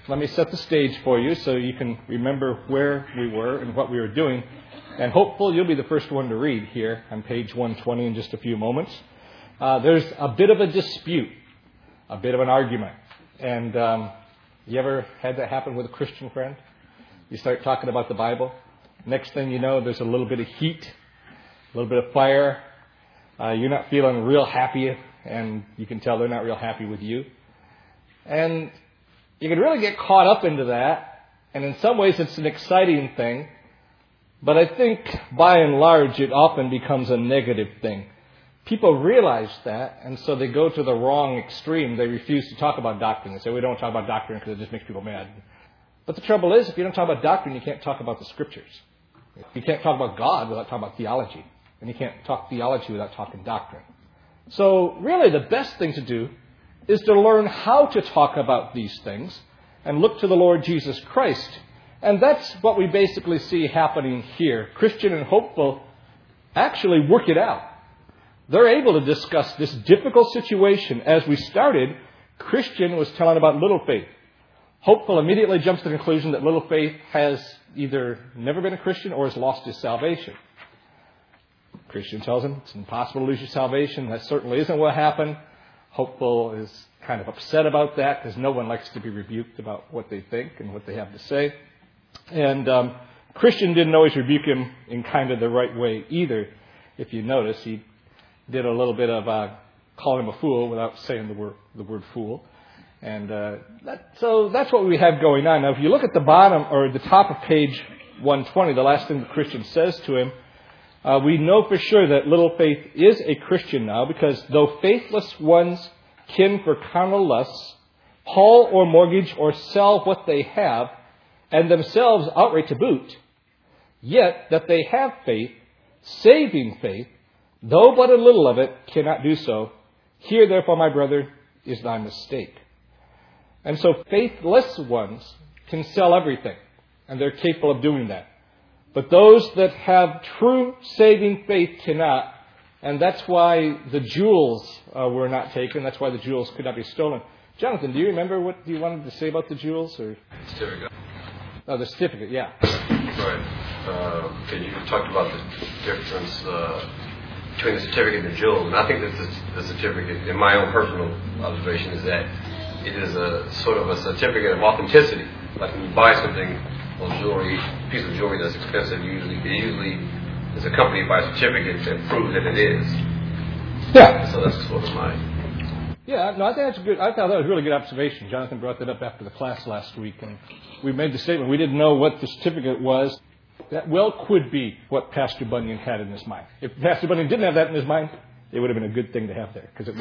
let me set the stage for you so you can remember where we were and what we were doing. And hopefully you'll be the first one to read here on page 120 in just a few moments. There's a bit of a dispute, a bit of an argument. And you ever had that happen with a Christian friend? You start talking about the Bible. Next thing you know, there's a little bit of heat, a little bit of fire. You're not feeling real happy, and you can tell they're not real happy with you. And you can really get caught up into that. And in some ways, it's an exciting thing. But I think, by and large, it often becomes a negative thing. People realize that, and so they go to the wrong extreme. They refuse to talk about doctrine. They say, we don't talk about doctrine because it just makes people mad. But the trouble is, if you don't talk about doctrine, you can't talk about the Scriptures. You can't talk about God without talking about theology. And you can't talk theology without talking doctrine. So really, the best thing to do is to learn how to talk about these things and look to the Lord Jesus Christ. And that's what we basically see happening here. Christian and Hopeful actually work it out. They're able to discuss this difficult situation. As we started, Christian was telling about Little Faith. Hopeful immediately jumps to the conclusion that Little Faith has either never been a Christian or has lost his salvation. Christian tells him it's impossible to lose your salvation. That certainly isn't what happened. Hopeful is kind of upset about that because no one likes to be rebuked about what they think and what they have to say. And Christian didn't always rebuke him in kind of the right way either. If you notice, he did a little bit of calling him a fool without saying the word fool. And so that's what we have going on. Now, if you look at the bottom or the top of page 120, the last thing the Christian says to him, we know for sure that Little Faith is a Christian now because though faithless ones kin for carnal lusts, haul or mortgage or sell what they have, and themselves outright to boot, yet that they have faith, saving faith, though but a little of it, cannot do so. Here, therefore, my brother, is thy mistake. And so faithless ones can sell everything, and they're capable of doing that. But those that have true saving faith cannot, and that's why the jewels were not taken. That's why the jewels could not be stolen. Jonathan, do you remember what you wanted to say about the jewels? Or? Certificate. Oh, the certificate, yeah. Right. Okay, you talked about the difference between the certificate and the jewels, and I think that the certificate, in my own personal observation, is that it is a sort of a certificate of authenticity. Like when you buy something, piece of jewelry that's expensive, it usually is accompanied by a certificate that proves that it is. Yeah. So that's sort of my... Yeah, no, I think that's good. I thought that was a really good observation. Jonathan brought that up after the class last week, and we made the statement. We didn't know what the certificate was. That well could be what Pastor Bunyan had in his mind. If Pastor Bunyan didn't have that in his mind, it would have been a good thing to have there, because it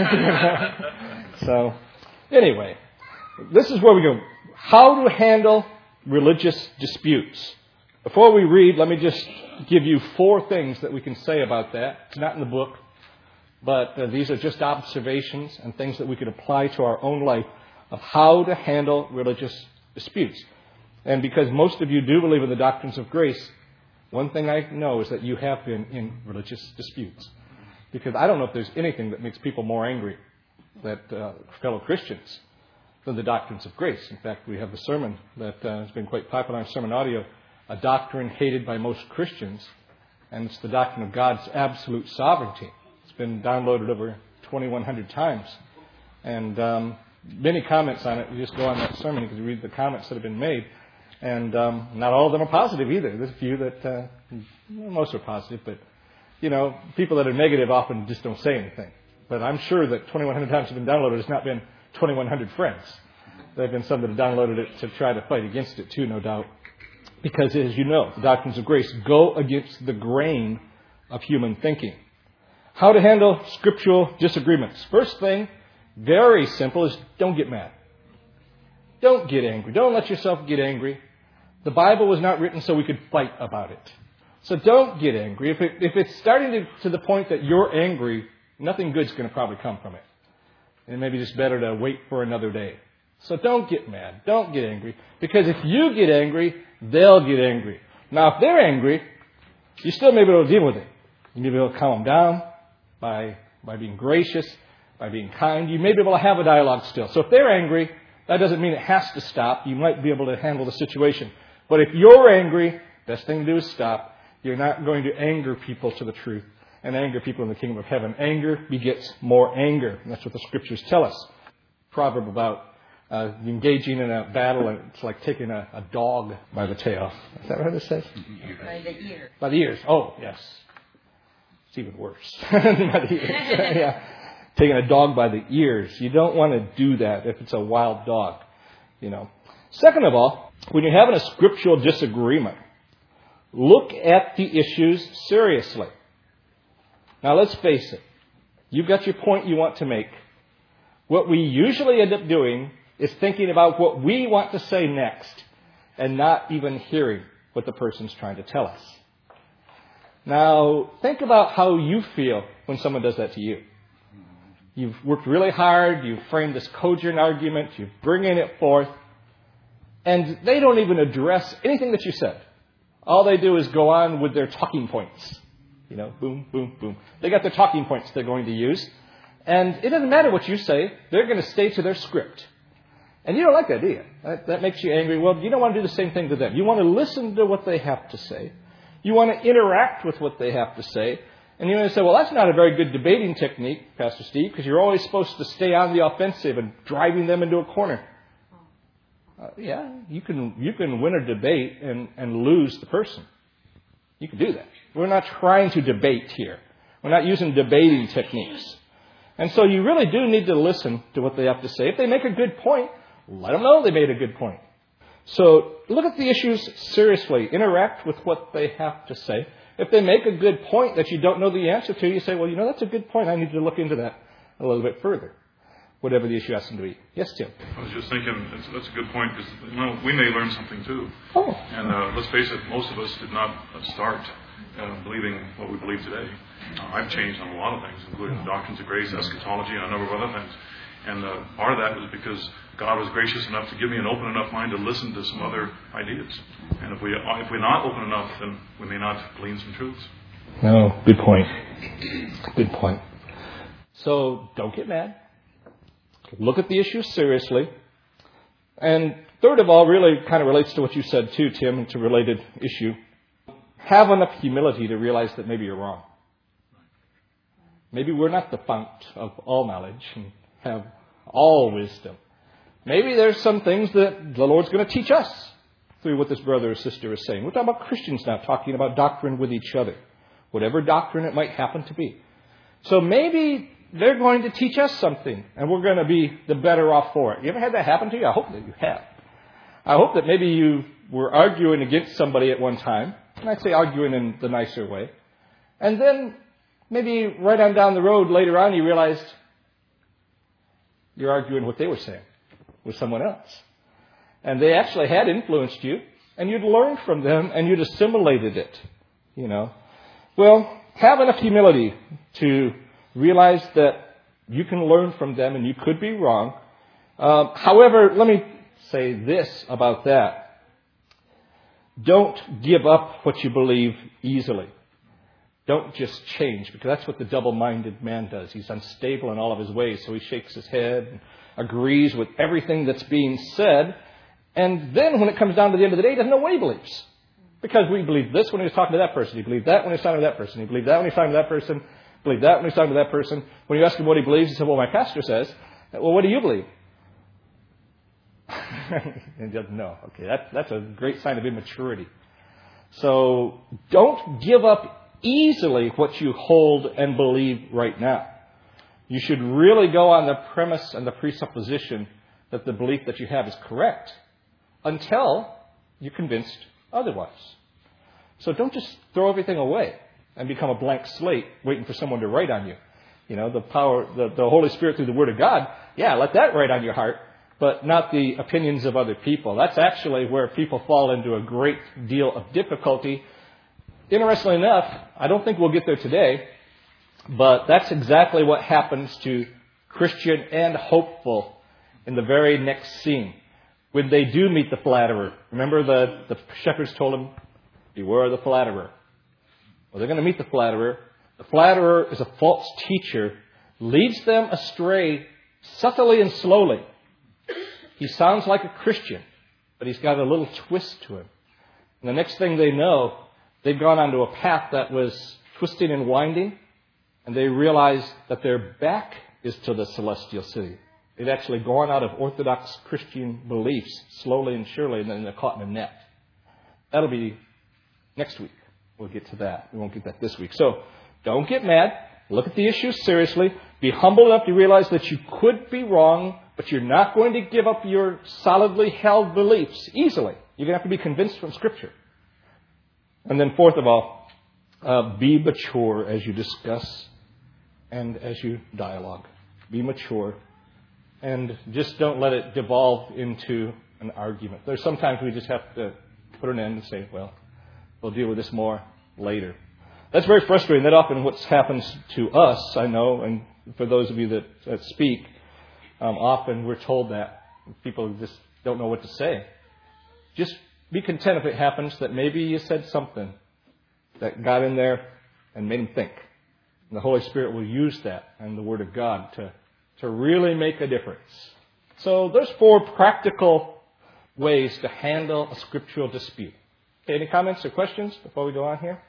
would. So, anyway, this is where we go. How to handle religious disputes. Before we read, let me just give you 4 things that we can say about that. It's not in the book. But these are just observations and things that we could apply to our own life of how to handle religious disputes. And because most of you do believe in the doctrines of grace, one thing I know is that you have been in religious disputes. Because I don't know if there's anything that makes people more angry, fellow Christians, than the doctrines of grace. In fact, we have a sermon that has been quite popular on Sermon Audio, a doctrine hated by most Christians, and it's the doctrine of God's absolute sovereignty. It's been downloaded over 2,100 times. And many comments on it. You just go on that sermon, you can read the comments that have been made. And not all of them are positive either. There's a few that, most are positive, but, people that are negative often just don't say anything. But I'm sure that 2,100 times have been downloaded. It's not been 2,100 friends. There have been some that have downloaded it to try to fight against it too, no doubt. Because, as you know, the doctrines of grace go against the grain of human thinking. How to handle scriptural disagreements. First thing, very simple, is don't get mad. Don't get angry. Don't let yourself get angry. The Bible was not written so we could fight about it. So don't get angry. If it's starting to the point that you're angry, nothing good's going to probably come from it. And maybe just better to wait for another day. So don't get mad. Don't get angry. Because if you get angry, they'll get angry. Now, if they're angry, you still may be able to deal with it. You may be able to calm them down by being gracious, by being kind. You may be able to have a dialogue still. So if they're angry, That doesn't mean it has to stop. You might be able to handle the situation. But if you're angry, best thing to do is stop. You're not going to anger people to the truth and anger people in the kingdom of heaven. Anger begets more anger. And that's what the Scriptures tell us. Proverb about engaging in a battle, and it's like taking a dog by the tail. Is that what it says? By the ear. By the ears. Oh, yes. It's even worse. By the ears. Yeah. Taking a dog by the ears. You don't want to do that if it's a wild dog. Second of all, when you're having a scriptural disagreement, look at the issues seriously. Now, let's face it. You've got your point you want to make. What we usually end up doing is thinking about what we want to say next and not even hearing what the person's trying to tell us. Now, think about how you feel when someone does that to you. You've worked really hard, you've framed this cogent argument, you're bringing it forth, and they don't even address anything that you said. All they do is go on with their talking points. Boom, boom, boom. They got their talking points they're going to use. And it doesn't matter what you say. They're going to stay to their script. And you don't like that, do you? That makes you angry. Well, you don't want to do the same thing to them. You want to listen to what they have to say. You want to interact with what they have to say. And you want to say, well, that's not a very good debating technique, Pastor Steve, because you're always supposed to stay on the offensive and driving them into a corner. You can win a debate and lose the person. You can do that. We're not trying to debate here. We're not using debating techniques. And so you really do need to listen to what they have to say. If they make a good point, let them know they made a good point. So look at the issues seriously. Interact with what they have to say. If they make a good point that you don't know the answer to, you say, well, that's a good point. I need to look into that a little bit further. Whatever the issue has to be. Yes, Tim? I was just thinking, that's a good point, because we may learn something too. Oh. And let's face it, most of us did not start believing what we believe today. I've changed on a lot of things, including the doctrines of grace, eschatology, and a number of other things. And part of that was because God was gracious enough to give me an open enough mind to listen to some other ideas. And if we're not open enough, then we may not glean some truths. No, good point. Good point. So don't get mad. Look at the issue seriously. And third of all, really kind of relates to what you said too, Tim. It's a related issue. Have enough humility to realize that maybe you're wrong. Maybe we're not the fount of all knowledge and have all wisdom. Maybe there's some things that the Lord's going to teach us through what this brother or sister is saying. We're talking about Christians now, talking about doctrine with each other. Whatever doctrine it might happen to be. So maybe they're going to teach us something, and we're going to be the better off for it. You ever had that happen to you? I hope that you have. I hope that maybe you were arguing against somebody at one time, and I'd say arguing in the nicer way, and then maybe right on down the road later on you realized you're arguing what they were saying with someone else. And they actually had influenced you, and you'd learned from them, and you'd assimilated it. Well, have enough humility to realize that you can learn from them and you could be wrong. However, let me say this about that. Don't give up what you believe easily. Don't just change, because that's what the double-minded man does. He's unstable in all of his ways, so he shakes his head and agrees with everything that's being said. And then when it comes down to the end of the day, he doesn't know what he believes. Because we believe this when he was talking to that person. He believed that when he was talking to that person. He believed that when he was talking to that person. Believed that when he was talking to that person. When you ask him what he believes, he said, well, my pastor says. Well, what do you believe? And he doesn't know. Okay, that's a great sign of immaturity. So don't give up easily what you hold and believe right now. You should really go on the premise and the presupposition that the belief that you have is correct until you're convinced otherwise. So don't just throw everything away and become a blank slate waiting for someone to write on you. The power, the Holy Spirit through the Word of God, let that write on your heart, but not the opinions of other people. That's actually where people fall into a great deal of difficulty. Interestingly enough, I don't think we'll get there today, but that's exactly what happens to Christian and hopeful in the very next scene. When they do meet the flatterer. Remember the shepherds told him, beware of the flatterer. Well, they're going to meet the flatterer. The flatterer is a false teacher, leads them astray subtly and slowly. He sounds like a Christian, but he's got a little twist to him. And the next thing they know, they've gone onto a path that was twisting and winding, and they realize that their back is to the celestial city. They've actually gone out of Orthodox Christian beliefs slowly and surely, and then they're caught in a net. That'll be next week. We'll get to that. We won't get that this week. So don't get mad. Look at the issue seriously. Be humble enough to realize that you could be wrong, but you're not going to give up your solidly held beliefs easily. You're going to have to be convinced from Scripture. And then fourth of all, be mature as you discuss and as you dialogue. Be mature. And just don't let it devolve into an argument. There's sometimes we just have to put an end and say, well, we'll deal with this more later. That's very frustrating. That often what happens to us, I know, and for those of you that speak, often we're told that. People just don't know what to say. Just be content if it happens that maybe you said something that got in there and made them think. And the Holy Spirit will use that and the Word of God to really make a difference. So there's 4 practical ways to handle a scriptural dispute. Okay, any comments or questions before we go on here?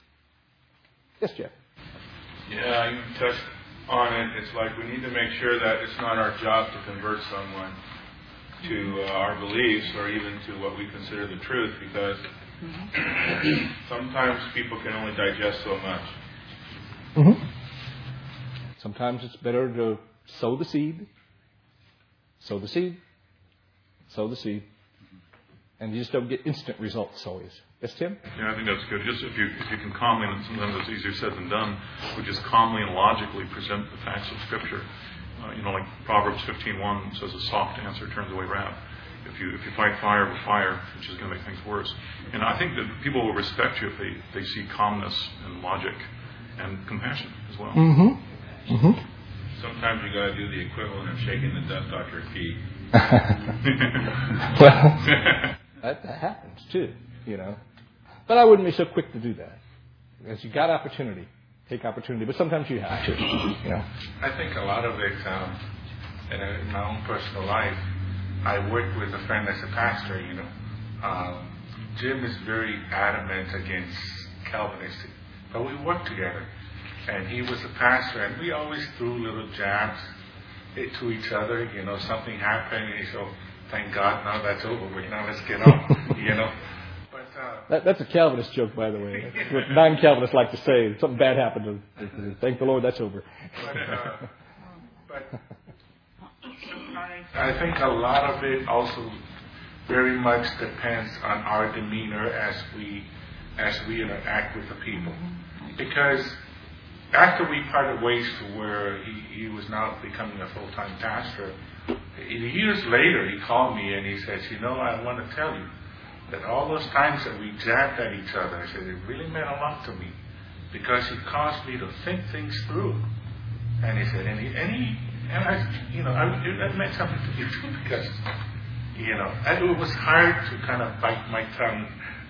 Yes, Jeff. Yeah, you touched on it. It's like we need to make sure that it's not our job to convert someone to our beliefs or even to what we consider the truth, because sometimes people can only digest so much. Mm-hmm. Sometimes it's better to sow the seed, sow the seed, sow the seed. And you just don't get instant results always. Yes, Tim? Yeah, I think that's good. Just if you can calmly, and sometimes it's easier said than done, but just calmly and logically present the facts of Scripture. Like Proverbs 15:1 says, a soft answer turns away wrath. If you fight fire with fire, which is going to make things worse. And I think that people will respect you if they see calmness and logic and compassion as well. Mm-hmm. Mm-hmm. Sometimes you got to do the equivalent of shaking the dust off your feet. Well, that happens too, But I wouldn't be so quick to do that. Because you got opportunity. Take opportunity. But sometimes you have to, I think a lot of it, in my own personal life, I worked with a friend that's a pastor, Jim is very adamant against Calvinistic. But we worked together. And he was a pastor, and we always threw little jabs to each other. Something happened, and he said, thank God, now that's over with. Now let's get on, But that's a Calvinist joke, by the way. That's what non-Calvinists like to say. Something bad happened. Thank the Lord, that's over. But sometimes I think a lot of it also very much depends on our demeanor as we interact with the people. Because after we parted ways to where he was now becoming a full-time pastor, years later he called me and he says, I want to tell you that all those times that we jabbed at each other, I said, it really meant a lot to me because it caused me to think things through. And he said, that meant something to me too because, it was hard to kind of bite my tongue.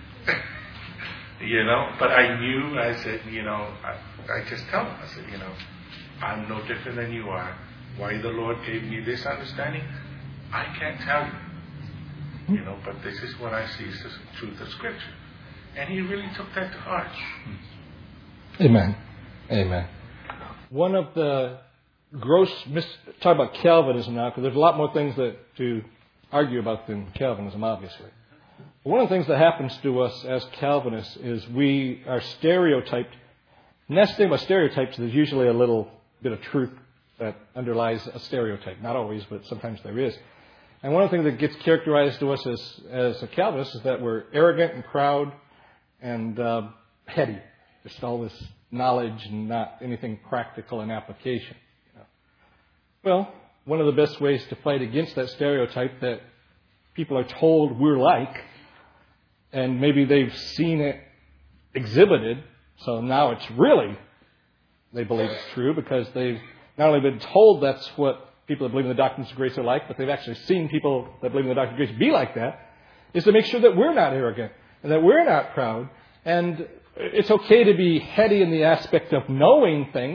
But I knew, I said, I just tell him, I said, I'm no different than you are. Why the Lord gave me this understanding, I can't tell you. But this is what I see is the truth of Scripture. And he really took that to heart. Amen. Amen. One of the talk about Calvinism now, because there's a lot more things to argue about than Calvinism, obviously. One of the things that happens to us as Calvinists is we are stereotyped. And that's the thing about stereotypes, there's usually a little bit of truth that underlies a stereotype. Not always, but sometimes there is. And one of the things that gets characterized to us as a Calvinist is that we're arrogant and proud and heady. Just all this knowledge and not anything practical in application. Well, one of the best ways to fight against that stereotype that people are told we're like, and maybe they've seen it exhibited, so now it's really, they believe it's true because they've not only been told that's what people that believe in the doctrines of grace are like, but they've actually seen people that believe in the doctrine of grace be like that, is to make sure that we're not arrogant and that we're not proud. And it's okay to be heady in the aspect of knowing things,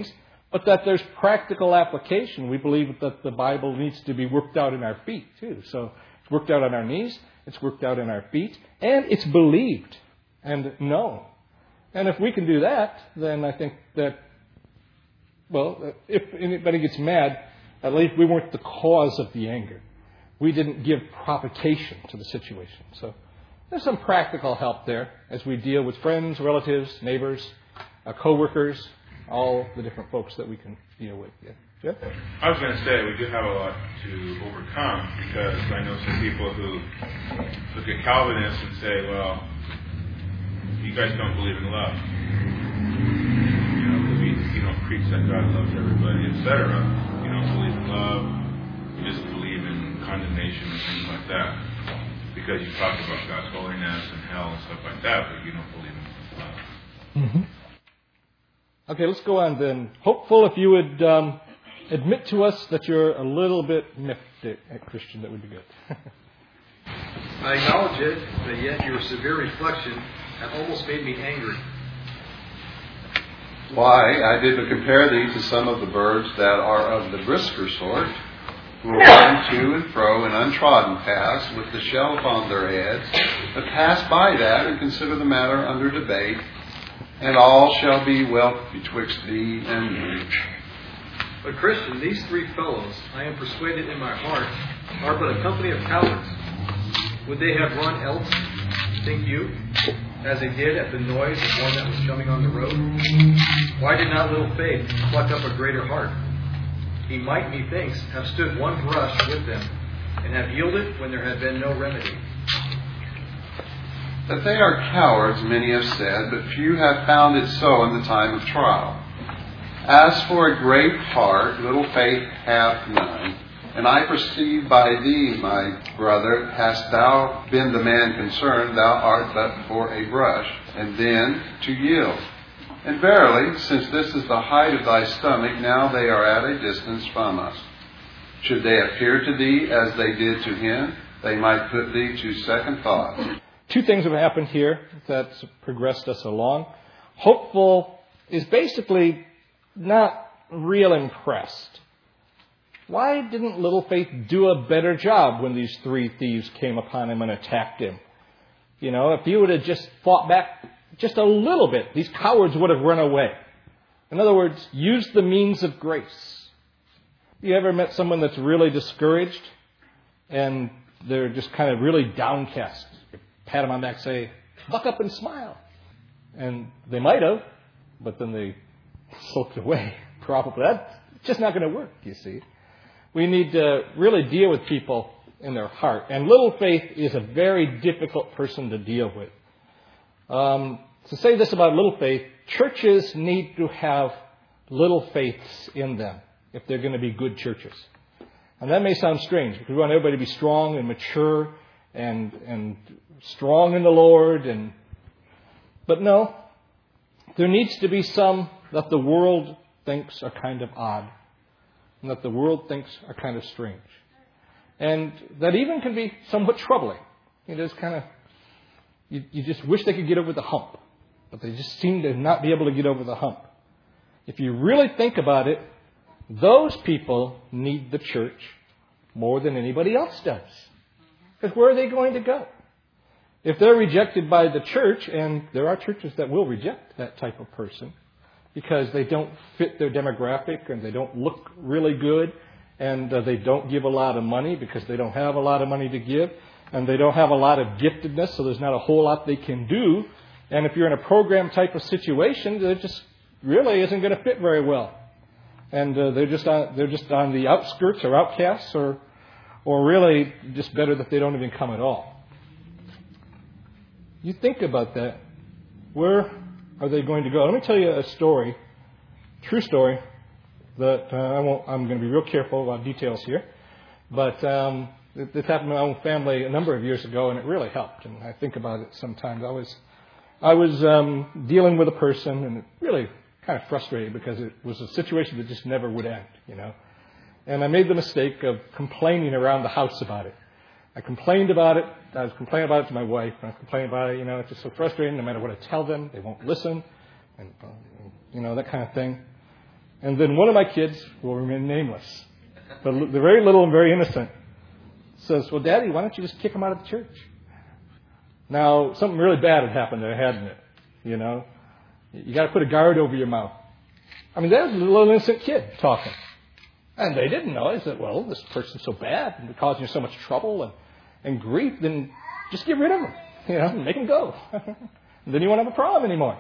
but that there's practical application. We believe that the Bible needs to be worked out in our feet, too. So it's worked out on our knees, it's worked out in our feet, and it's believed and known. And if we can do that, then I think that, well, if anybody gets mad, at least we weren't the cause of the anger. We didn't give provocation to the situation. So there's some practical help there as we deal with friends, relatives, neighbors, co-workers, all the different folks that we can deal with. Yeah. Jeff? I was going to say we do have a lot to overcome, because I know some people who look at Calvinists and say, well, you guys don't believe in love. You know, because you don't preach that God loves everybody, etc. You don't believe in love. You just believe in condemnation and things like that. Because you talk about God's holiness and hell and stuff like that, but you don't believe in love. Mm-hmm. Okay, let's go on then. Hopeful, if you would admit to us that you're a little bit miffed at Christian, that would be good. I acknowledge it, but yet your severe reflection have almost made me angry. Why, I did but compare thee to some of the birds that are of the brisker sort, who run to and fro in untrodden paths with the shell upon their heads, but pass by that and consider the matter under debate, and all shall be well betwixt thee and me. But Christian, these three fellows, I am persuaded in my heart, are but a company of cowards. Would they have run else, think you, as they did at the noise of one that was coming on the road? Why did not little faith pluck up a greater heart? He might, methinks, have stood one brush with them, and have yielded when there had been no remedy. That they are cowards, many have said, but few have found it so in the time of trial. As for a great heart, little faith hath none. And I perceive by thee, my brother, hast thou been the man concerned, thou art but for a brush, and then to yield. And verily, since this is the height of thy stomach, now they are at a distance from us. Should they appear to thee as they did to him, they might put thee to second thought. Two things have happened here that's progressed us along. Hopeful is basically not real impressed. Why didn't little faith do a better job when these three thieves came upon him and attacked him? You know, if he would have just fought back just a little bit, these cowards would have run away. In other words, use the means of grace. You ever met someone that's really discouraged and they're just kind of really downcast? You pat them on the back, say, buck up and smile. And they might have, but then they sulked away. Probably. That's just not going to work, you see. We need to really deal with people in their heart. And little faith is a very difficult person to deal with. To say this about little faith, churches need to have little faiths in them if they're going to be good churches. And that may sound strange, because we want everybody to be strong and mature and strong in the Lord. But no, there needs to be some that the world thinks are kind of odd, and that the world thinks are kind of strange. And that even can be somewhat troubling. It is kind of, you just wish they could get over the hump, but they just seem to not be able to get over the hump. If you really think about it, those people need the church more than anybody else does. Because where are they going to go? If they're rejected by the church, and there are churches that will reject that type of person, because they don't fit their demographic and they don't look really good and they don't give a lot of money because they don't have a lot of money to give and they don't have a lot of giftedness, so there's not a whole lot they can do. And if you're in a program type of situation, it just really isn't going to fit very well. And they're just on the outskirts or outcasts or really just better that they don't even come at all. You think about that. Where are they going to go? Let me tell you a story, true story, that I'm going to be real careful about details here. But this happened to my own family a number of years ago, and it really helped. And I think about it sometimes. I was dealing with a person, and it really kind of frustrating because it was a situation that just never would end, you know. And I made the mistake of complaining around the house about it. I complained about it. I was complaining about it to my wife. And I was complaining about it, you know, it's just so frustrating. No matter what I tell them, they won't listen. And, you know, that kind of thing. And then one of my kids will remain nameless. But they're very little and very innocent. Says, well, Daddy, why don't you just kick them out of the church? Now, something really bad had happened there, hadn't it? You know? You got to put a guard over your mouth. I mean, that was a little innocent kid talking. And they didn't know. They said, well, this person's so bad and they're causing you so much trouble and grief, then just get rid of them. You know, make them go. Then you won't have a problem anymore.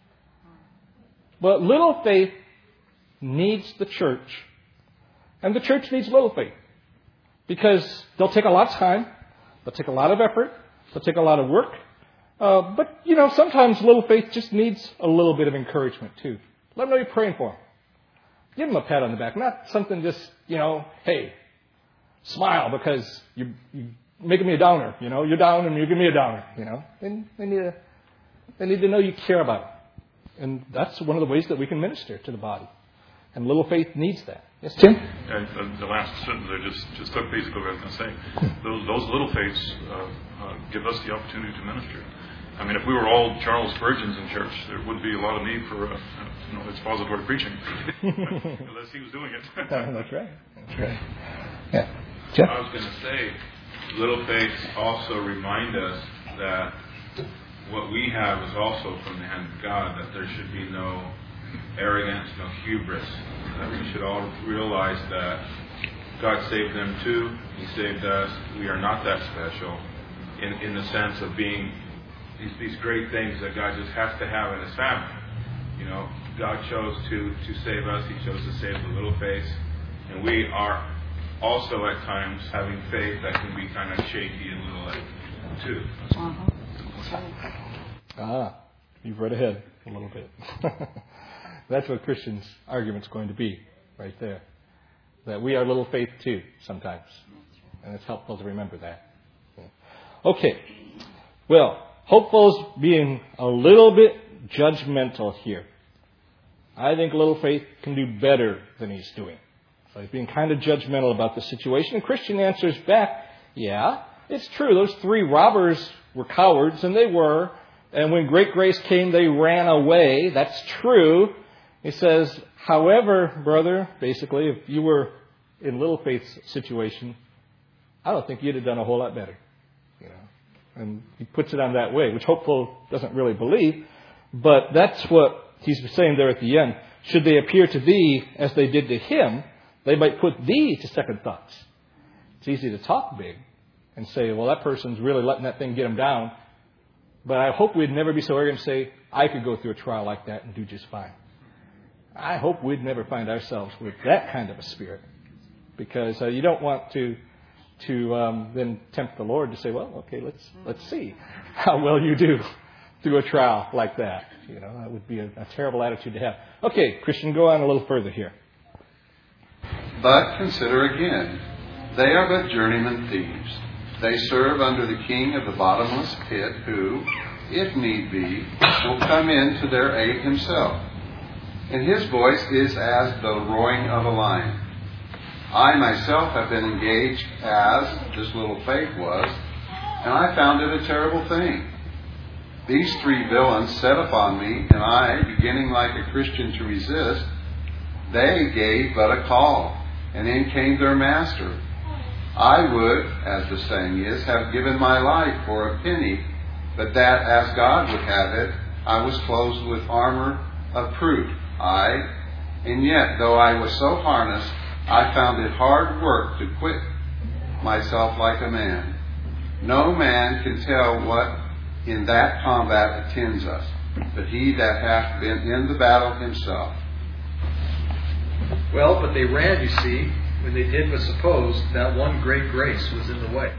But little faith needs the church. And the church needs little faith. Because they'll take a lot of time. They'll take a lot of effort. They'll take a lot of work. But, you know, sometimes little faith just needs a little bit of encouragement, too. Let them know you're praying for them. Give them a pat on the back. Not something just, you know, hey, smile because you're making me a downer. You know, you're down and you give me a downer. You know, they need to know you care about them. And that's one of the ways that we can minister to the body. And little faith needs that. Yes, Tim? The last sentence there just took basically what I was going to say. Those little faiths give us the opportunity to minister. I mean, if we were all Charles Spurgeons in church, there would be a lot of need for expository preaching, unless he was doing it. That's right. That's right. Yeah. Jeff? I was going to say, little faiths also remind us that what we have is also from the hand of God, that there should be no arrogance, no hubris, that we should all realize that God saved them too. He saved us. We are not that special in the sense of being these great things that God just has to have in His family. You know, God chose to save us. He chose to save the little faiths. And we are also at times having faith that can be kind of shaky and little too. You've read ahead a little bit. That's what Christian's argument's going to be right there. That we are little faith too sometimes. And it's helpful to remember that. Okay. Well, Hopeful's being a little bit judgmental here. I think little faith can do better than he's doing. So he's being kind of judgmental about the situation. And Christian answers back, yeah, it's true. Those 3 robbers were cowards, and they were. And when great grace came, they ran away. That's true. He says, however, brother, basically, if you were in little faith's situation, I don't think you'd have done a whole lot better. You know, and he puts it on that way, which Hopeful doesn't really believe. But that's what he's saying there at the end. Should they appear to thee as they did to him, they might put thee to second thoughts. It's easy to talk big and say, well, that person's really letting that thing get him down. But I hope we'd never be so arrogant to say, I could go through a trial like that and do just fine. I hope we'd never find ourselves with that kind of a spirit. Because you don't want to then tempt the Lord to say, well, okay, let's see how well you do through a trial like that. You know, that would be a terrible attitude to have. Okay, Christian, go on a little further here. But consider again, they are but journeyman thieves. They serve under the king of the bottomless pit who, if need be, will come in to their aid himself. And his voice is as the roaring of a lion. I myself have been engaged as this little faith was, and I found it a terrible thing. These 3 villains set upon me, and I, beginning like a Christian to resist, they gave but a call, and in came their master. I would, as the saying is, have given my life for a penny, but that as God would have it, I was clothed with armor of proof. And yet, though I was so harnessed, I found it hard work to quit myself like a man. No man can tell what in that combat attends us, but he that hath been in the battle himself. Well, but they ran, you see, when they did but suppose that one great grace was in the way.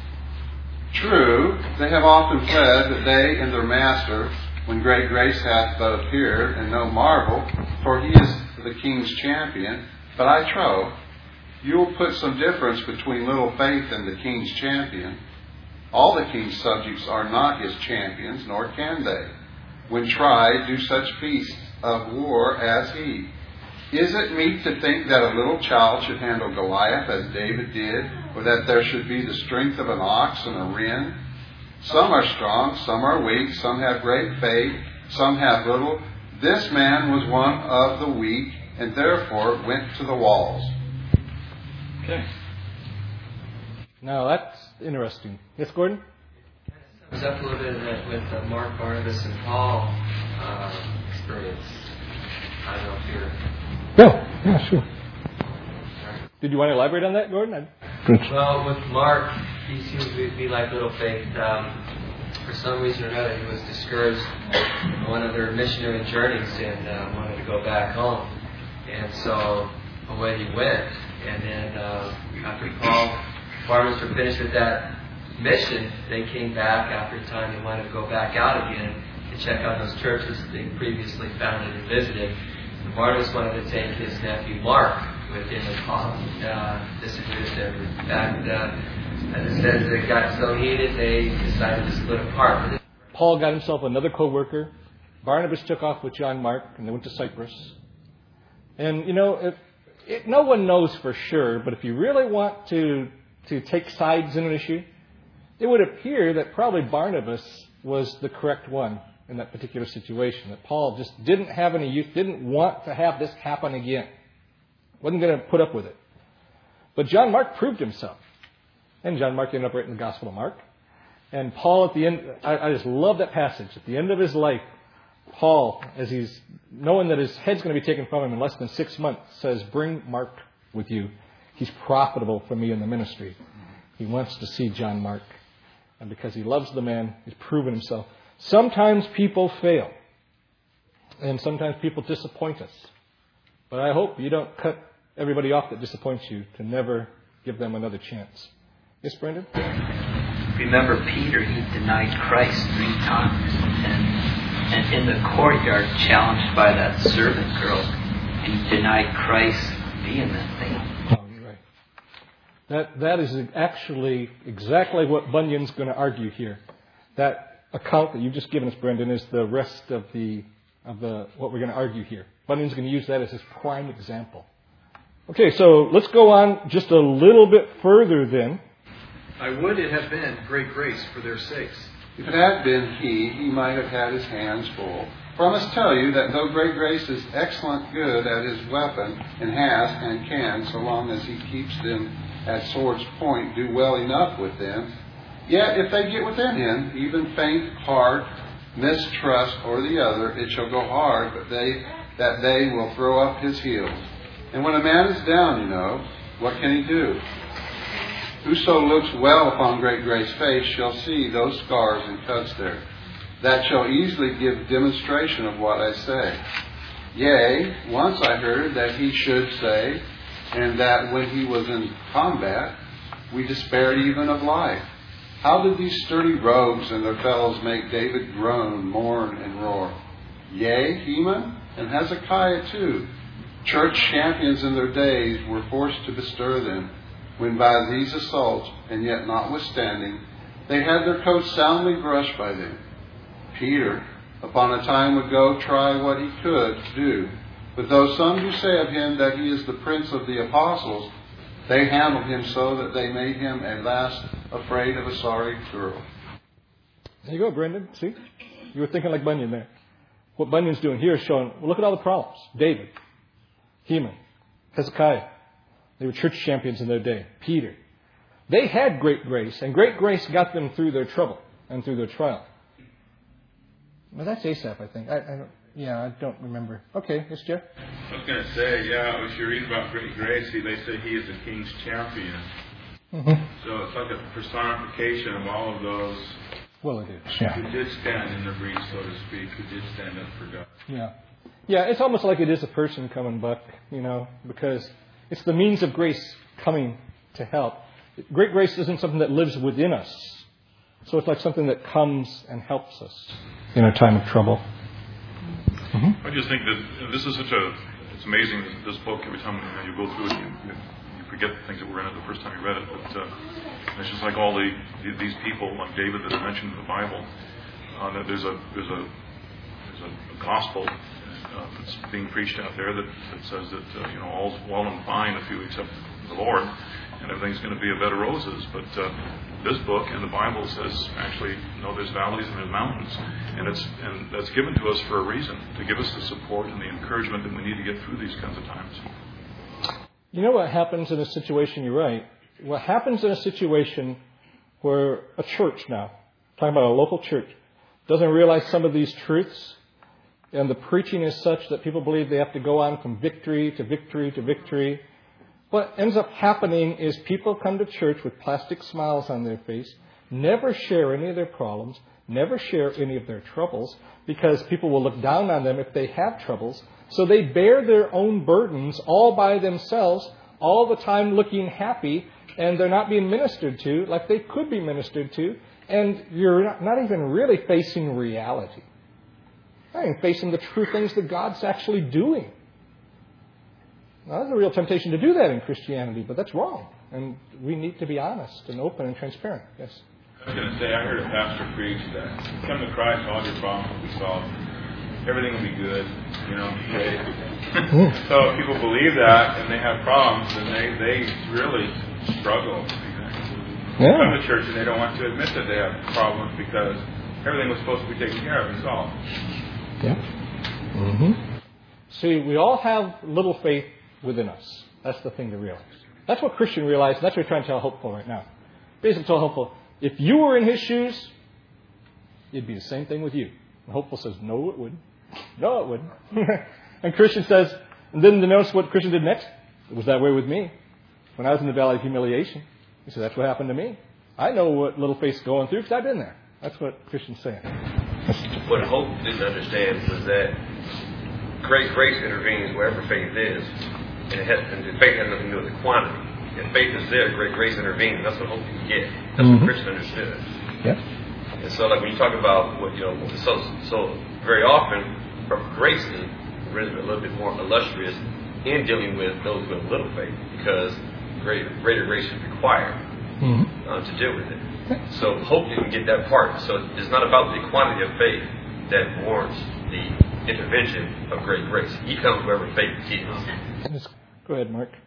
True, they have often fled, but they and their master, when great grace hath but appeared, and no marvel, for he is the king's champion. But I trow, you will put some difference between little faith and the king's champion. All the king's subjects are not his champions, nor can they, when tried, do such feasts of war as he. Is it meet to think that a little child should handle Goliath as David did, or that there should be the strength of an ox and a wren? Some are strong, some are weak, some have great faith, some have little. This man was one of the weak, and therefore went to the walls. Okay. Now that's interesting. Yes, Gordon? It was up a little bit with the Mark, Barnabas, and Paul experience. I don't know if you're... Yeah, sure. Did you want to elaborate on that, Gordon? Well, with Mark, he seems to be like little faith. For some reason or another, he was discouraged on one of their missionary journeys and wanted to go back home. And so away he went. And then after Paul, Barnabas were finished with that mission, they came back after a time. They wanted to go back out again to check out those churches that they previously founded and visited. And Barnabas wanted to take his nephew Mark with him, and Paul disagreed with them. In fact, as it says, it got so heated they decided to split apart. Paul got himself another co-worker. Barnabas took off with John Mark, and they went to Cyprus. And, no one knows for sure, but if you really want to take sides in an issue, it would appear that probably Barnabas was the correct one in that particular situation. That Paul just didn't have any use, didn't want to have this happen again. Wasn't going to put up with it. But John Mark proved himself. And John Mark ended up writing the Gospel of Mark. And Paul at the end, I just love that passage. At the end of his life, Paul, as he's knowing that his head's going to be taken from him in less than 6 months, says, "Bring Mark with you. He's profitable for me in the ministry." He wants to see John Mark. And because he loves the man, he's proven himself. Sometimes people fail. And sometimes people disappoint us. But I hope you don't cut everybody off that disappoints you, to never give them another chance. Yes, Brendan? Remember Peter, he denied Christ 3 times. And in the courtyard, challenged by that servant girl, he denied Christ vehemently. Oh, you're right. That is actually exactly what Bunyan's going to argue here. That account that you've just given us, Brendan, is the rest of the what we're going to argue here. Bunyan's going to use that as his prime example. Okay, so let's go on just a little bit further then. I would it have been great grace for their sakes. If it had been he might have had his hands full. For I must tell you that though great grace is excellent good at his weapon, and has and can, so long as he keeps them at sword's point, do well enough with them, yet if they get within him, even faint, hard, mistrust, or the other, it shall go hard, but they will throw up his heels. And when a man is down, what can he do? Whoso looks well upon great grace face shall see those scars and cuts there. That shall easily give demonstration of what I say. Yea, once I heard that he should say, and that when he was in combat, we despaired even of life. How did these sturdy rogues and their fellows make David groan, mourn, and roar? Yea, Heman and Hezekiah too, church champions in their days, were forced to bestir them, when by these assaults, and yet notwithstanding, they had their coats soundly brushed by them. Peter, upon a time would go try what he could do, but though some do say of him that he is the prince of the apostles, they handled him so that they made him at last afraid of a sorry girl. There you go, Brendan. See? You were thinking like Bunyan there. What Bunyan's doing here is showing, look at all the problems. David, Heman, Hezekiah. They were church champions in their day. Peter. They had great grace, and great grace got them through their trouble and through their trial. Well, that's Asaph, I think. I don't remember. Okay, yes, Jeff? I was going to say, if you read about great grace, they say he is the king's champion. Mm-hmm. So it's like a personification of all of those Well, it is. Yeah. Who did stand in the breach, so to speak, who did stand up for God. Yeah. Yeah, it's almost like it is a person coming, Buck, because it's the means of grace coming to help. Great grace isn't something that lives within us. So it's like something that comes and helps us in a time of trouble. Mm-hmm. I just think that this is it's amazing, this book, every time you go through it, you forget the things that were in it the first time you read it. But it's just like all these people, like David that are mentioned in the Bible, that there's a gospel that's being preached out there that says that all's well and fine if you accept the Lord, and everything's going to be a bed of roses. But this book and the Bible says, actually, no, there's valleys and there's mountains, and that's given to us for a reason, to give us the support and the encouragement that we need to get through these kinds of times. You know what happens in a situation, you're right, what happens in a situation where a church now, talking about a local church, doesn't realize some of these truths, and the preaching is such that people believe they have to go on from victory to victory to victory. What ends up happening is people come to church with plastic smiles on their face, never share any of their problems, never share any of their troubles, because people will look down on them if they have troubles. So they bear their own burdens all by themselves, all the time looking happy, and they're not being ministered to like they could be ministered to, and you're not even really facing reality. Not even facing the true things that God's actually doing. Now, there's a real temptation to do that in Christianity, but that's wrong. And we need to be honest and open and transparent. Yes? I was going to say, I heard a pastor preach that come to Christ, all your problems will be solved. Everything will be good, great. So if people believe that and they have problems, then they really struggle. They come to church and they don't want to admit that they have problems because everything was supposed to be taken care of and solved. Yeah. Mm-hmm. See, we all have little faith within us. That's the thing to realize. That's what Christian realized. That's what we're trying to tell Hopeful right now. Basically tell Hopeful, if you were in his shoes, it'd be the same thing with you. And Hopeful says, no, it wouldn't. No, it wouldn't. And Christian says, and then to notice what Christian did next. It was that way with me. When I was in the valley of humiliation, he said, that's what happened to me. I know what little faith's going through because I've been there. That's what Christian's saying. What Hope didn't understand was that great grace intervenes wherever faith is. And faith has nothing to do with the quantity. If faith is there, great grace intervenes. That's what Hope can get. That's what Christian understood. Yep. And so, like when you talk about what so very often, grace is really a little bit more illustrious in dealing with those with little faith, because greater grace is required to deal with it. So Hope didn't get that part. So it's not about the quantity of faith that warrants the intervention of great grace. He comes wherever faith is. Go ahead, Mark.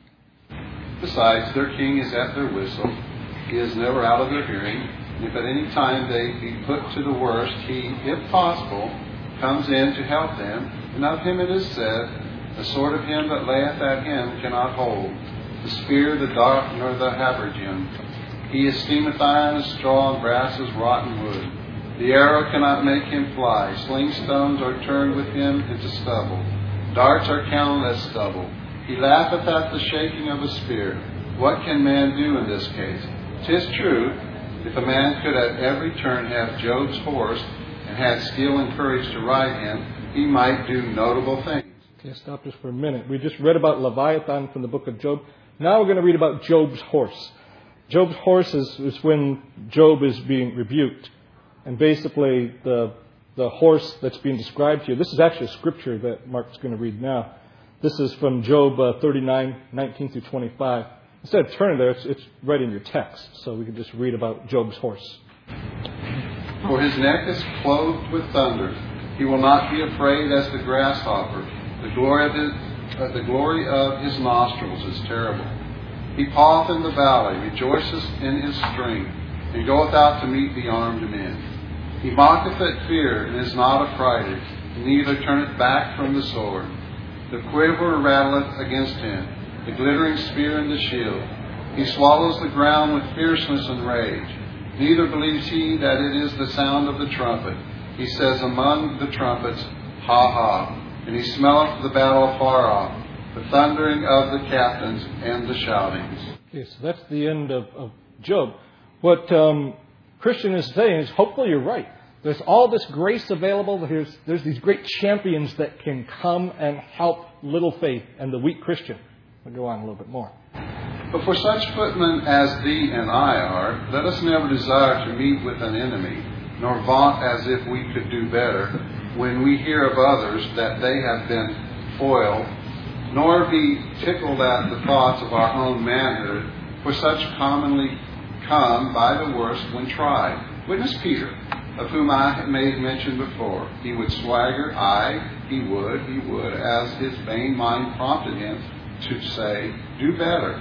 Besides, their king is at their whistle. He is never out of their hearing. If at any time they be put to the worst, he, if possible, comes in to help them. And of him it is said, the sword of him that layeth at him cannot hold, the spear, the dart, nor the habergeon. He esteemeth iron as straw, and brass as rotten wood. The arrow cannot make him fly. Sling stones are turned with him into stubble. Darts are counted as stubble. He laugheth at the shaking of a spear. What can man do in this case? 'Tis true, if a man could at every turn have Job's horse, and had skill and courage to ride him, he might do notable things. Okay, stop just for a minute. We just read about Leviathan from the book of Job. Now we're going to read about Job's horse. Job's horse is when Job is being rebuked. And basically the horse that's being described here, this is actually a scripture that Mark's going to read now. This is from Job 39, 19 through 25. Instead of turning there, it's right in your text. So we can just read about Job's horse. For his neck is clothed with thunder. He will not be afraid as the grasshopper. The glory of his nostrils is terrible. He paweth in the valley, rejoiceth in his strength, and goeth out to meet the armed men. He mocketh at fear, and is not affrighted, neither turneth back from the sword. The quiver rattleth against him, the glittering spear and the shield. He swallows the ground with fierceness and rage. Neither believes he that it is the sound of the trumpet. He says among the trumpets, ha ha. And he smelleth the battle afar off, the thundering of the captains and the shoutings. Okay, so that's the end of Job. What Christian is saying is, hopefully you're right. There's all this grace available. There's these great champions that can come and help little faith and the weak Christian. We'll go on a little bit more. But for such footmen as thee and I are, let us never desire to meet with an enemy, nor vaunt as if we could do better, when we hear of others that they have been foiled, nor be tickled at the thoughts of our own manhood, for such commonly come by the worst when tried. Witness Peter, of whom I have made mention before. He would swagger, he would, as his vain mind prompted him to say, do better.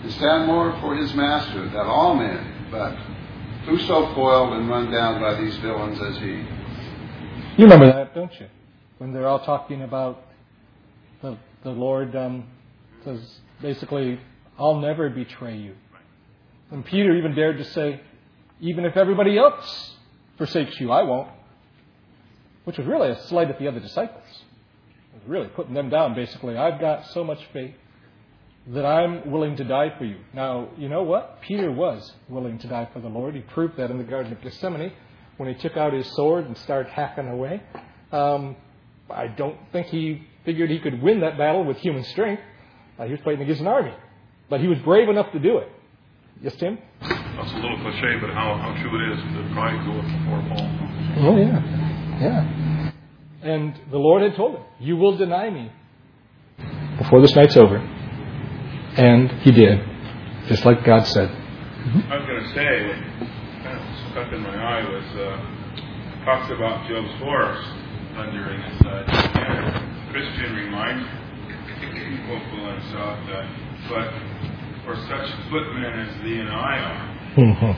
and stand more for his master than all men, but who so foiled and run down by these villains as he? You remember that, don't you? When they're all talking about the Lord says, basically, I'll never betray you. And Peter even dared to say, even if everybody else forsakes you, I won't. Which was really a slight at the other disciples. It was really putting them down, basically. I've got so much faith that I'm willing to die for you. Now, you know what? Peter was willing to die for the Lord. He proved that in the Garden of Gethsemane when he took out his sword and started hacking away. I don't think he figured he could win that battle with human strength. He was fighting against an army. But he was brave enough to do it. Yes, Tim? That's a little cliche, but how true it is that pride goeth before a fall. Oh, yeah. Yeah. And the Lord had told him, you will deny me before this night's over. And he did, just like God said. I was going to say, what kind of stuck in my eye was, talks about Job's horse thundering and such. And Christian reminds hopeful and stuff that, but for such footmen as thee and I are,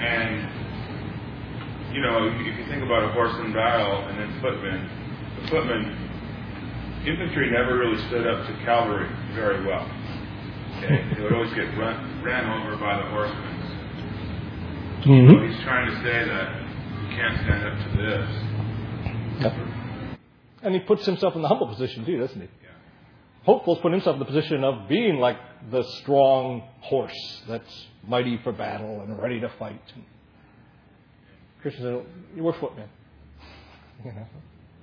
and, you know, if you think about a horse in battle and then footmen, the footmen, infantry never really stood up to cavalry very well. Okay? They would always get ran over by the horsemen. So he's trying to say that you can't stand up to this. Yep. And he puts himself in the humble position too, doesn't he? Yeah. Hopeful's put himself in the position of being like the strong horse that's mighty for battle and ready to fight. Christian said, we're footmen. You know.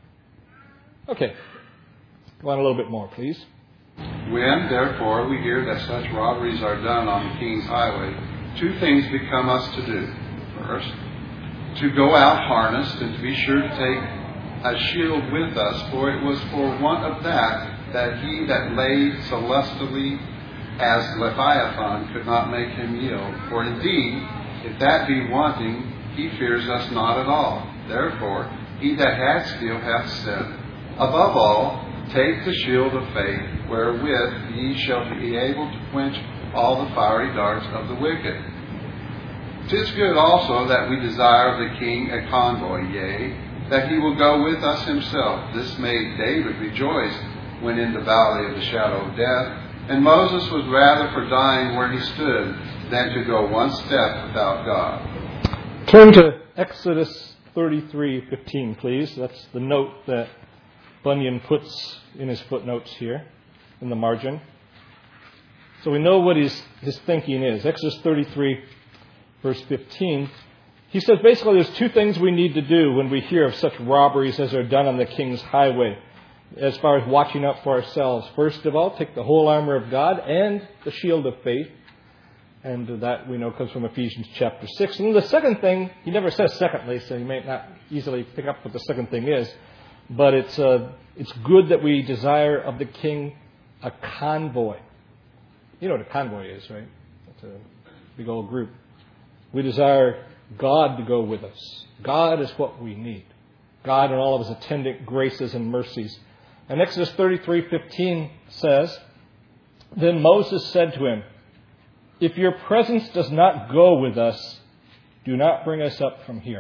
Okay. Go on a little bit more, please. When, therefore, we hear that such robberies are done on the king's highway, two things become us to do. First, to go out harnessed and to be sure to take a shield with us, for it was for want of that he that lay celestially as Leviathan could not make him yield. For indeed, if that be wanting, he fears us not at all. Therefore, he that hath steel hath said, above all, take the shield of faith, wherewith ye shall be able to quench all the fiery darts of the wicked. 'Tis good also that we desire of the king a convoy, yea, that he will go with us himself. This made David rejoice when in the valley of the shadow of death, and Moses was rather for dying where he stood than to go one step without God. Turn to Exodus 33:15, please. That's the note that Bunyan puts in his footnotes here in the margin. So we know what his thinking is. Exodus 33, verse 15. He says basically there's two things we need to do when we hear of such robberies as are done on the king's highway, as far as watching out for ourselves. First of all, take the whole armor of God and the shield of faith. And that we know comes from Ephesians chapter 6. And the second thing, he never says secondly, so you may not easily pick up what the second thing is. But it's good that we desire of the king a convoy. You know what a convoy is, right? It's a big old group. We desire God to go with us. God is what we need. God and all of his attendant graces and mercies. And Exodus 33:15 says, Then Moses said to him, If your presence does not go with us, do not bring us up from here.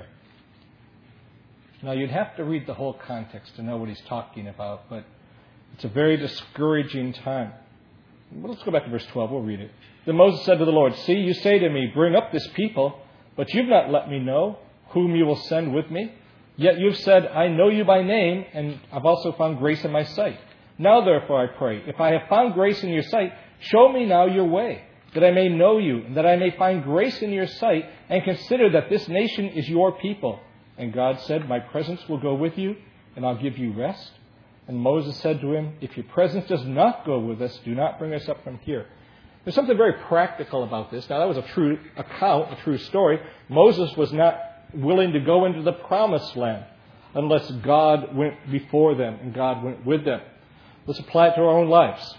Now, you'd have to read the whole context to know what he's talking about, but it's a very discouraging time. Well, let's go back to verse 12. We'll read it. Then Moses said to the Lord, See, you say to me, Bring up this people, but you've not let me know whom you will send with me. Yet you've said, I know you by name, and I've also found grace in my sight. Now, therefore, I pray, if I have found grace in your sight, show me now your way, that I may know you, and that I may find grace in your sight, and consider that this nation is your people. And God said, My presence will go with you, and I'll give you rest. And Moses said to him, If your presence does not go with us, do not bring us up from here. There's something very practical about this. Now, that was a true account, a true story. Moses was not willing to go into the promised land unless God went before them and God went with them. Let's apply it to our own lives.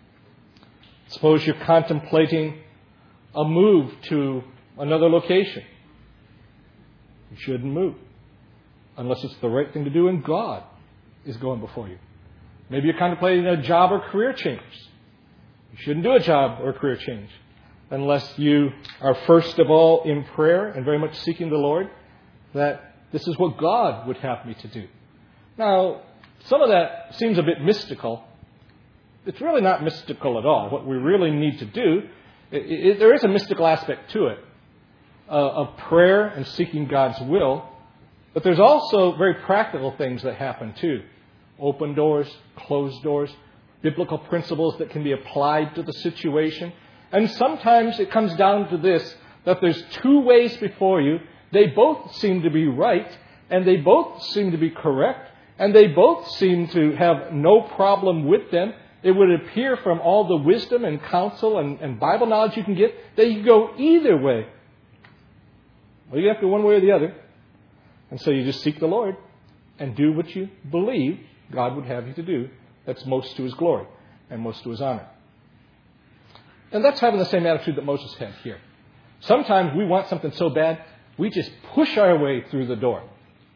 Suppose you're contemplating a move to another location. You shouldn't move unless it's the right thing to do and God is going before you. Maybe you're contemplating a job or career change. You shouldn't do a job or career change unless you are first of all in prayer and very much seeking the Lord, that this is what God would have me to do. Now, some of that seems a bit mystical. It's really not mystical at all. What we really need to do, there is a mystical aspect to it, of prayer and seeking God's will. But there's also very practical things that happen too. Open doors, closed doors, biblical principles that can be applied to the situation. And sometimes it comes down to this, that there's two ways before you. They both seem to be right, and they both seem to be correct, and they both seem to have no problem with them. It would appear from all the wisdom and counsel and Bible knowledge you can get that you go either way. Well, you have to go one way or the other. And so you just seek the Lord and do what you believe God would have you to do. That's most to His glory and most to His honor. And that's having the same attitude that Moses had here. Sometimes we want something so bad, we just push our way through the door.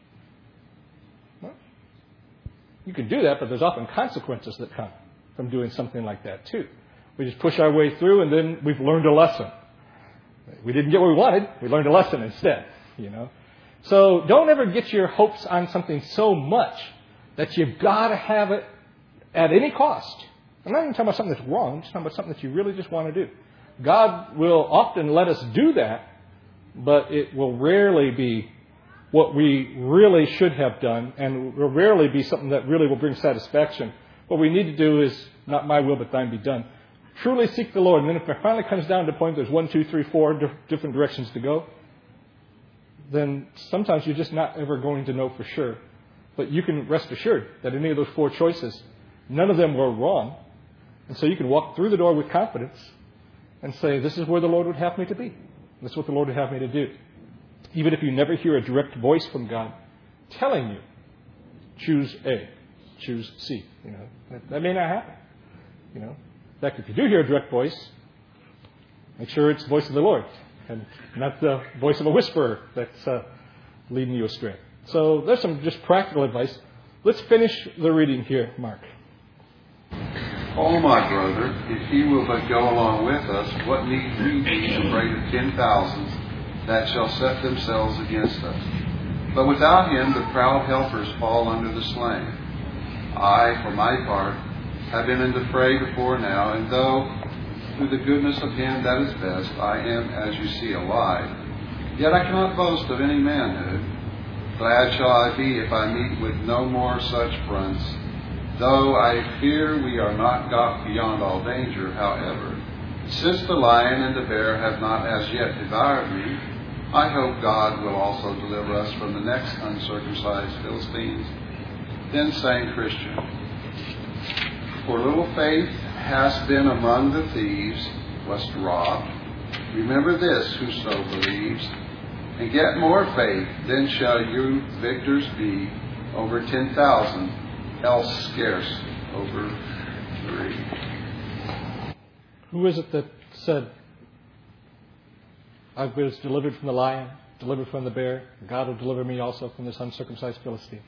Well, you can do that, but there's often consequences that come from doing something like that too. We just push our way through, and then we've learned a lesson. We didn't get what we wanted. We learned a lesson instead, So don't ever get your hopes on something so much that you've got to have it at any cost. I'm not even talking about something that's wrong. I'm just talking about something that you really just want to do. God will often let us do that, but it will rarely be what we really should have done, and will rarely be something that really will bring satisfaction. What we need to do is, not my will, but thine be done. Truly seek the Lord. And then if it finally comes down to the point there's 1, 2, 3, 4 different directions to go, then sometimes you're just not ever going to know for sure. But you can rest assured that any of those 4 choices, none of them were wrong. And so you can walk through the door with confidence and say, this is where the Lord would have me to be. This is what the Lord would have me to do. Even if you never hear a direct voice from God telling you, choose A, choose C. That may not happen. In fact, if you do hear a direct voice, make sure it's the voice of the Lord and not the voice of a whisperer that's leading you astray. So there's some just practical advice. Let's finish the reading here, Mark. Oh, my brother, if ye will but go along with us, what need we be afraid of 10,000 that shall set themselves against us? But without him the proud helpers fall under the slain. I, for my part, have been in the fray before now, and though through the goodness of him that is best, I am, as you see, alive, yet I cannot boast of any manhood. Glad shall I be if I meet with no more such fronts. Though I fear we are not got beyond all danger, however, since the lion and the bear have not as yet devoured me, I hope God will also deliver us from the next uncircumcised Philistines. Then sang Christian, for little faith hast been among the thieves, wast robbed. Remember this, whoso believes, and get more faith, then shall you victors be over 10,000, else scarce over 3. Who is it that said, I was delivered from the lion, delivered from the bear, God will deliver me also from this uncircumcised Philistine?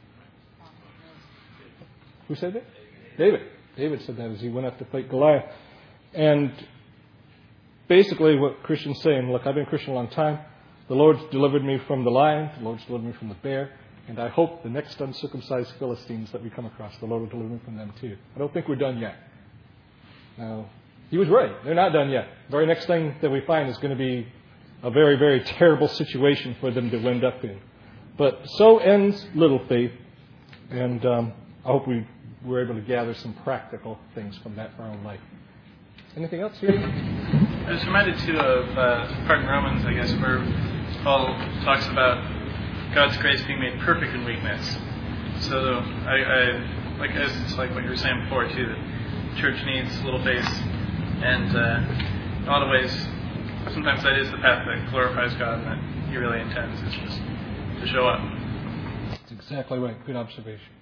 Who said that? David. David said that as he went up to fight Goliath. And basically what Christian's saying, look, I've been a Christian a long time. The Lord's delivered me from the lion. The Lord's delivered me from the bear. And I hope the next uncircumcised Philistines that we come across, the Lord will deliver me from them too. I don't think we're done yet. Now, he was right. They're not done yet. The very next thing that we find is going to be a very, very terrible situation for them to end up in. But so ends little faith. And I hope we were able to gather some practical things from that for our own life. Anything else here? I was reminded too of part in Romans, I guess, where Paul talks about God's grace being made perfect in weakness. So I like it's like what you were saying before too, that church needs a little faith, and in a lot of ways, sometimes that is the path that glorifies God and that He really intends is just to show up. That's exactly right. Good observation.